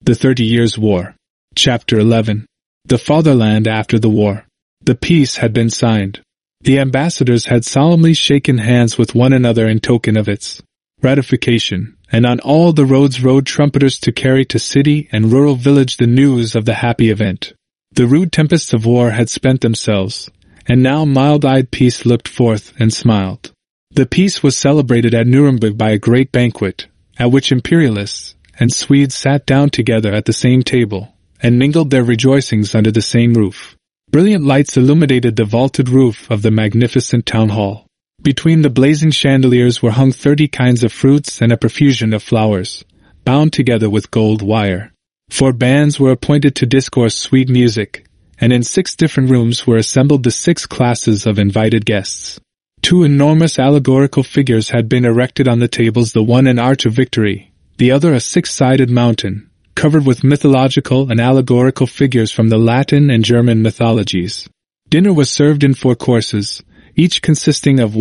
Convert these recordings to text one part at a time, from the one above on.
The 30 Years' War. Chapter 11. The Fatherland after the war. The peace had been signed. The ambassadors had solemnly shaken hands with one another in token of its ratification, and on all the roads rode trumpeters to carry to city and rural village the news of the happy event. The rude tempests of war had spent themselves, and now mild-eyed peace looked forth and smiled. The peace was celebrated at Nuremberg by a great banquet, at which imperialists and Swedes sat down together at the same table, and mingled their rejoicings under the same roof. Brilliant lights illuminated the vaulted roof of the magnificent town hall. Between the blazing chandeliers were hung 30 kinds of fruits and a profusion of flowers, bound together with gold wire. 4 bands were appointed to discourse sweet music, and in 6 different rooms were assembled the 6 classes of invited guests. 2 enormous allegorical figures had been erected on the tables, the one an arch of victory, the other a 6-sided mountain, covered with mythological and allegorical figures from the Latin and German mythologies. Dinner was served in 4 courses, each consisting of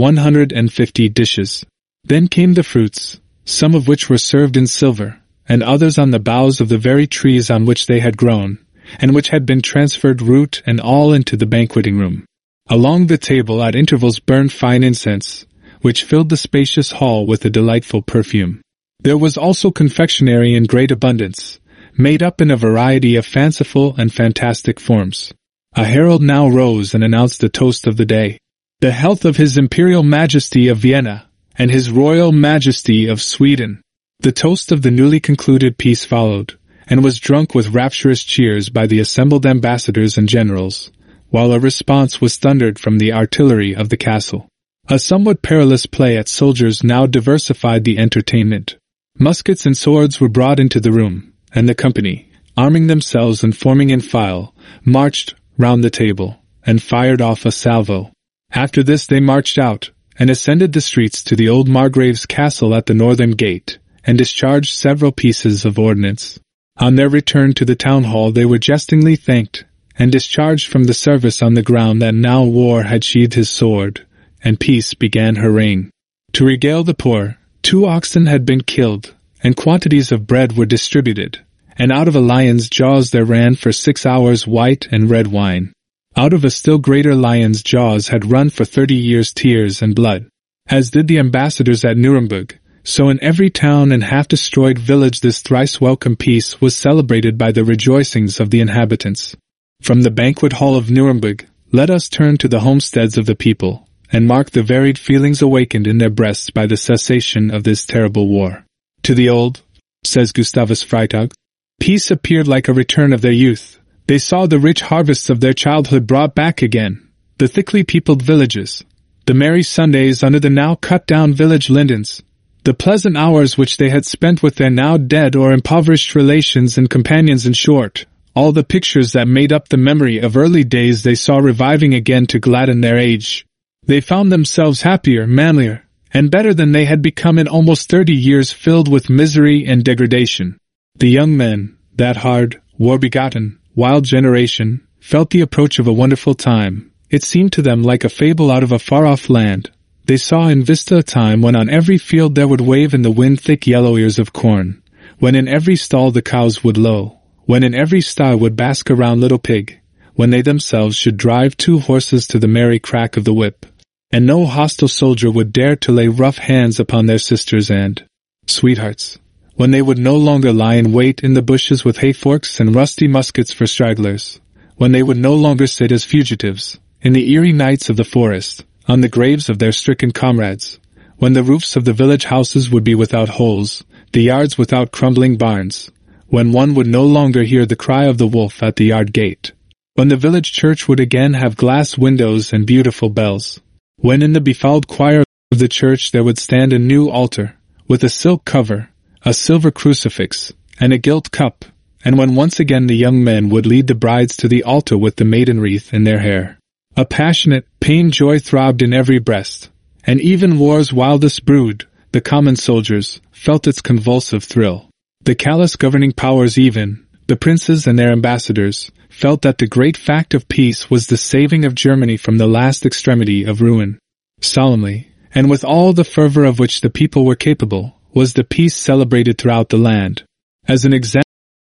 150 dishes. Then came the fruits, some of which were served in silver, and others on the boughs of the very trees on which they had grown, and which had been transferred root and all into the banqueting room. Along the table at intervals burned fine incense, which filled the spacious hall with a delightful perfume. There was also confectionery in great abundance, made up in a variety of fanciful and fantastic forms. A herald now rose and announced the toast of the day. The health of His Imperial Majesty of Vienna, and His Royal Majesty of Sweden. The toast of the newly concluded peace followed, and was drunk with rapturous cheers by the assembled ambassadors and generals, while a response was thundered from the artillery of the castle. A somewhat perilous play at soldiers now diversified the entertainment. Muskets and swords were brought into the room, and the company, arming themselves and forming in file, marched round the table, and fired off a salvo. After this they marched out, and ascended the streets to the old Margrave's castle at the northern gate, and discharged several pieces of ordnance. On their return to the town hall they were jestingly thanked, and discharged from the service on the ground that now war had sheathed his sword, and peace began her reign. To regale the poor, 2 oxen had been killed, and quantities of bread were distributed, and out of a lion's jaws there ran for 6 hours white and red wine. Out of a still greater lion's jaws had run for 30 years tears and blood. As did the ambassadors at Nuremberg, so in every town and half-destroyed village this thrice-welcome peace was celebrated by the rejoicings of the inhabitants. From the banquet hall of Nuremberg, let us turn to the homesteads of the people, and mark the varied feelings awakened in their breasts by the cessation of this terrible war. To the old, says Gustavus Freytag, peace appeared like a return of their youth. They saw the rich harvests of their childhood brought back again, the thickly peopled villages, the merry Sundays under the now cut-down village lindens, the pleasant hours which they had spent with their now dead or impoverished relations and companions. In short, all the pictures that made up the memory of early days they saw reviving again to gladden their age. They found themselves happier, manlier, and better than they had become in almost 30 years filled with misery and degradation. The young men, that hard, war-begotten, wild generation, felt the approach of a wonderful time. It seemed to them like a fable out of a far-off land. They saw in vista a time when on every field there would wave in the wind thick yellow ears of corn, when in every stall the cows would low, when in every sty would bask a round little pig, when they themselves should drive 2 horses to the merry crack of the whip, and no hostile soldier would dare to lay rough hands upon their sisters and sweethearts, when they would no longer lie in wait in the bushes with hay-forks and rusty muskets for stragglers, when they would no longer sit as fugitives, in the eerie nights of the forest, on the graves of their stricken comrades, when the roofs of the village houses would be without holes, the yards without crumbling barns, when one would no longer hear the cry of the wolf at the yard gate, when the village church would again have glass windows and beautiful bells, when in the befouled choir of the church there would stand a new altar, with a silk cover, a silver crucifix, and a gilt cup, and when once again the young men would lead the brides to the altar with the maiden wreath in their hair. A passionate, pained joy throbbed in every breast, and even war's wildest brood, the common soldiers, felt its convulsive thrill. The callous governing powers even, the princes and their ambassadors, felt that the great fact of peace was the saving of Germany from the last extremity of ruin. Solemnly, and with all the fervor of which the people were capable, was the peace celebrated throughout the land. As an example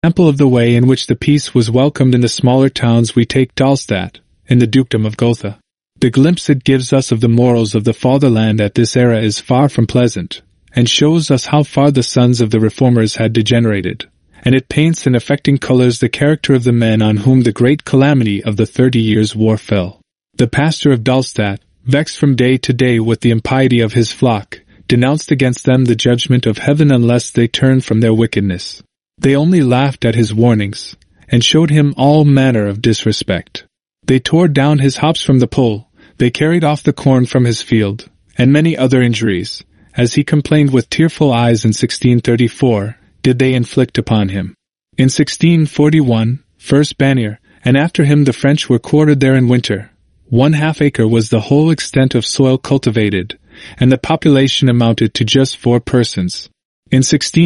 example of the way in which the peace was welcomed in the smaller towns, we take Dalstadt, in the dukedom of Gotha. The glimpse it gives us of the morals of the fatherland at this era is far from pleasant, and shows us how far the sons of the reformers had degenerated, and it paints in affecting colors the character of the men on whom the great calamity of the 30 Years' War fell. The pastor of Dalstadt, vexed from day to day with the impiety of his flock, denounced against them the judgment of heaven unless they turned from their wickedness. They only laughed at his warnings, and showed him all manner of disrespect. They tore down his hops from the pole, they carried off the corn from his field, and many other injuries, as he complained with tearful eyes in 1634, did they inflict upon him. In 1641, first Bannier, and after him the French were quartered there in winter. 1/2 acre was the whole extent of soil cultivated, and the population amounted to just 4 persons. In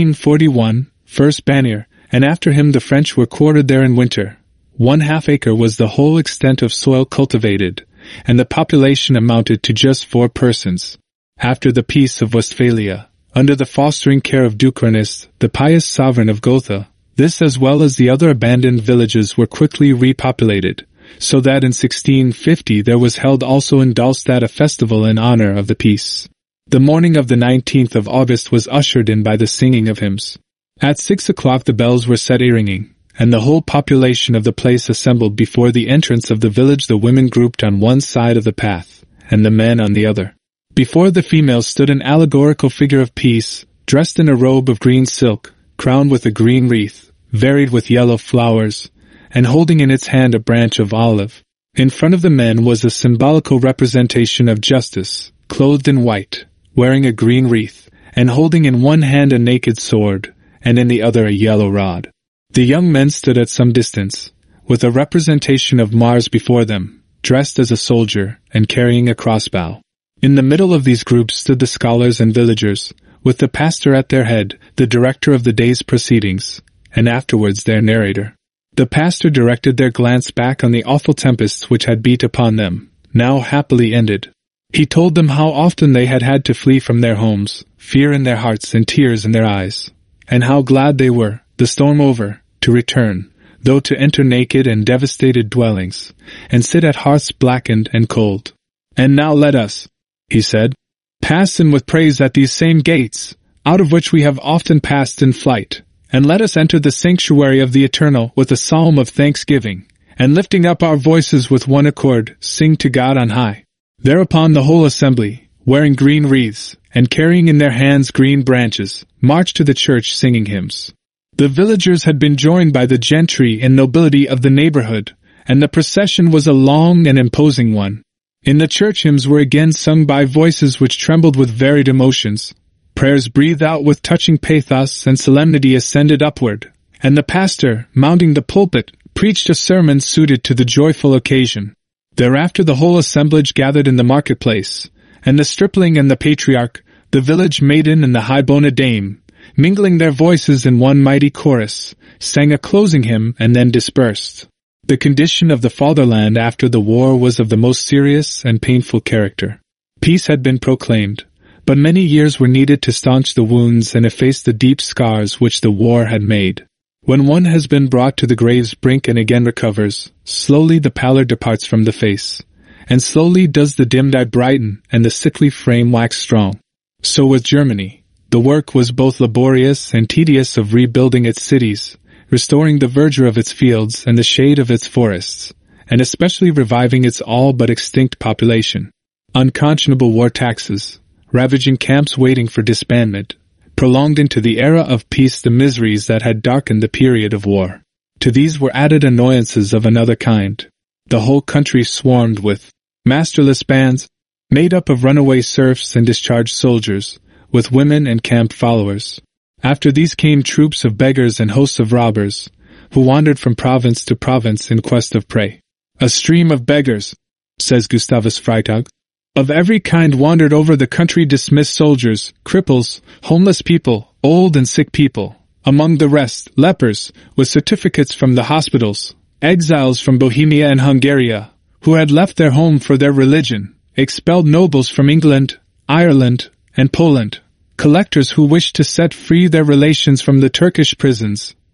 1641, first Bannier, and after him the French were quartered there in winter. 1/2 acre was the whole extent of soil cultivated, and the population amounted to just 4 persons. After the Peace of Westphalia, under the fostering care of Duke Ernest, the pious sovereign of Gotha, this as well as the other abandoned villages were quickly repopulated, so that in 1650 there was held also in Dalstadt a festival in honor of the peace. The morning of the 19th of August was ushered in by the singing of hymns. At 6 o'clock the bells were set a-ringing, and the whole population of the place assembled before the entrance of the village, the women grouped on one side of the path, and the men on the other. Before the females stood an allegorical figure of peace, dressed in a robe of green silk, crowned with a green wreath, varied with yellow flowers, and holding in its hand a branch of olive. In front of the men was a symbolical representation of Justice, clothed in white, wearing a green wreath, and holding in one hand a naked sword, and in the other a yellow rod. The young men stood at some distance, with a representation of Mars before them, dressed as a soldier, and carrying a crossbow. In the middle of these groups stood the scholars and villagers, with the pastor at their head, the director of the day's proceedings, and afterwards their narrator. The pastor directed their glance back on the awful tempests which had beat upon them, now happily ended. He told them how often they had had to flee from their homes, fear in their hearts and tears in their eyes, and how glad they were, the storm over, to return, though to enter naked and devastated dwellings, and sit at hearths blackened and cold. And now let us, he said, pass in with praise at these same gates, out of which we have often passed in flight, and let us enter the sanctuary of the Eternal with a psalm of thanksgiving, and lifting up our voices with one accord, sing to God on high. Thereupon the whole assembly, wearing green wreaths, and carrying in their hands green branches, marched to the church singing hymns. The villagers had been joined by the gentry and nobility of the neighborhood, and the procession was a long and imposing one. In the church hymns were again sung by voices which trembled with varied emotions. Prayers breathed out with touching pathos and solemnity ascended upward, and the pastor, mounting the pulpit, preached a sermon suited to the joyful occasion. Thereafter the whole assemblage gathered in the marketplace, and the stripling and the patriarch, the village maiden and the high-boned dame, mingling their voices in one mighty chorus, sang a closing hymn and then dispersed. The condition of the fatherland after the war was of the most serious and painful character. Peace had been proclaimed, but many years were needed to staunch the wounds and efface the deep scars which the war had made. When one has been brought to the grave's brink and again recovers, slowly the pallor departs from the face, and slowly does the dimmed eye brighten and the sickly frame wax strong. So with Germany, the work was both laborious and tedious of rebuilding its cities, restoring the verdure of its fields and the shade of its forests, and especially reviving its all but extinct population. Unconscionable war taxes, ravaging camps waiting for disbandment, prolonged into the era of peace the miseries that had darkened the period of war. To these were added annoyances of another kind. The whole country swarmed with masterless bands, made up of runaway serfs and discharged soldiers, with women and camp followers. After these came troops of beggars and hosts of robbers, who wandered from province to province in quest of prey. A stream of beggars, says Gustavus Freytag, of every kind wandered over the country, dismissed soldiers, cripples, homeless people, old and sick people, among the rest, lepers, with certificates from the hospitals, exiles from Bohemia and Hungary, who had left their home for their religion, expelled nobles from England, Ireland, and Poland, collectors who wished to set free their relations from the Turkish prisons,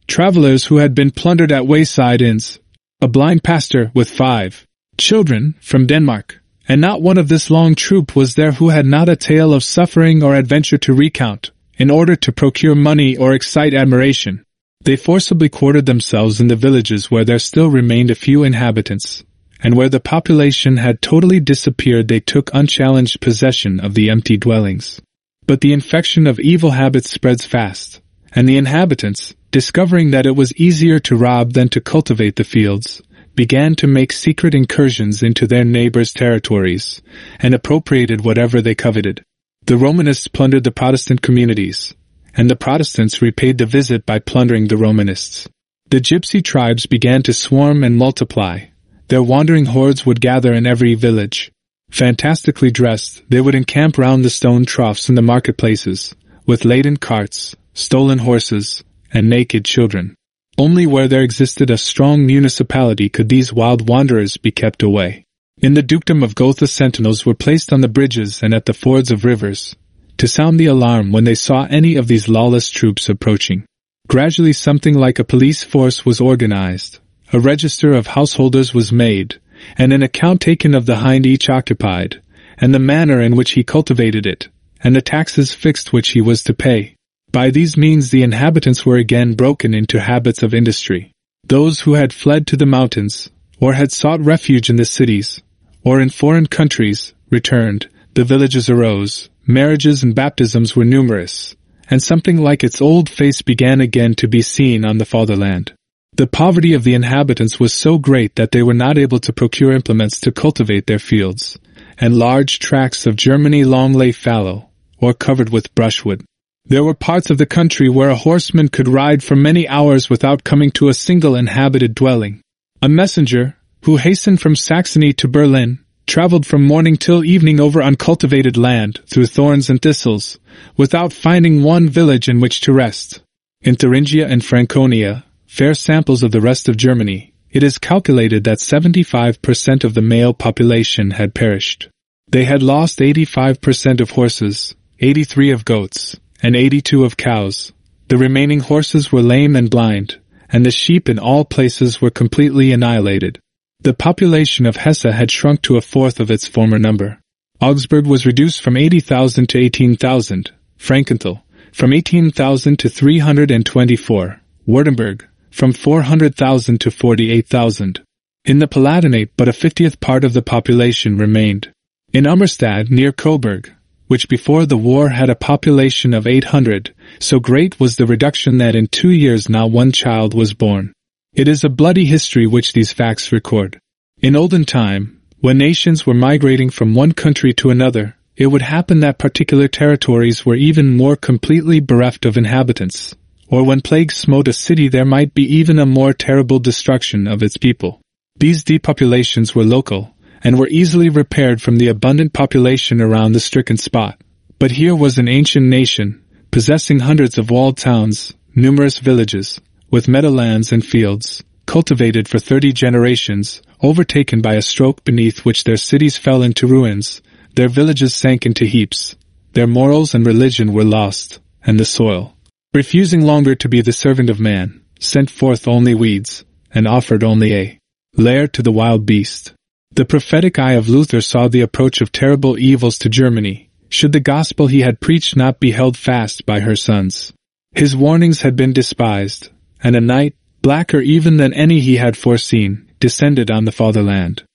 travelers who had been plundered at wayside inns, a blind pastor with 5 children from Denmark, and not one of this long troop was there who had not a tale of suffering or adventure to recount, in order to procure money or excite admiration. They forcibly quartered themselves in the villages where there still remained a few inhabitants, and where the population had totally disappeared they took unchallenged possession of the empty dwellings. But the infection of evil habits spreads fast, and the inhabitants, discovering that it was easier to rob than to cultivate the fields, began to make secret incursions into their neighbors' territories, and appropriated whatever they coveted. The Romanists plundered the Protestant communities, and the Protestants repaid the visit by plundering the Romanists. The gypsy tribes began to swarm and multiply. Their wandering hordes would gather in every village. Fantastically dressed, they would encamp round the stone troughs in the marketplaces, with laden carts, stolen horses, and naked children. Only where there existed a strong municipality could these wild wanderers be kept away. In the dukedom of Gotha sentinels were placed on the bridges and at the fords of rivers, to sound the alarm when they saw any of these lawless troops approaching. Gradually something like a police force was organized, a register of householders was made, and an account taken of the hind each occupied, and the manner in which he cultivated it, and the taxes fixed which he was to pay. By these means the inhabitants were again broken into habits of industry. Those who had fled to the mountains, or had sought refuge in the cities, or in foreign countries, returned, the villages arose, marriages and baptisms were numerous, and something like its old face began again to be seen on the fatherland. The poverty of the inhabitants was so great that they were not able to procure implements to cultivate their fields, and large tracts of Germany long lay fallow, or covered with brushwood. There were parts of the country where a horseman could ride for many hours without coming to a single inhabited dwelling. A messenger, who hastened from Saxony to Berlin, traveled from morning till evening over uncultivated land, through thorns and thistles, without finding one village in which to rest. In Thuringia and Franconia, fair samples of the rest of Germany, it is calculated that 75% of the male population had perished. They had lost 85% of horses, 83 of goats, and 82 of cows. The remaining horses were lame and blind, and the sheep in all places were completely annihilated. The population of Hesse had shrunk to a fourth of its former number. Augsburg was reduced from 80,000 to 18,000, Frankenthal from 18,000 to 324, Württemberg from 400,000 to 48,000. In the Palatinate but a 50th part of the population remained. In Ummerstad near Coburg, which before the war had a population of 800, so great was the reduction that in 2 years not one child was born. It is a bloody history which these facts record. In olden time, when nations were migrating from one country to another, it would happen that particular territories were even more completely bereft of inhabitants, or when plague smote a city there might be even a more terrible destruction of its people. These depopulations were local, and were easily repaired from the abundant population around the stricken spot. But here was an ancient nation, possessing hundreds of walled towns, numerous villages, with meadowlands and fields, cultivated for 30 generations, overtaken by a stroke beneath which their cities fell into ruins, their villages sank into heaps, their morals and religion were lost, and the soil, refusing longer to be the servant of man, sent forth only weeds, and offered only a lair to the wild beast. The prophetic eye of Luther saw the approach of terrible evils to Germany, should the gospel he had preached not be held fast by her sons. His warnings had been despised, and a night, blacker even than any he had foreseen, descended on the fatherland.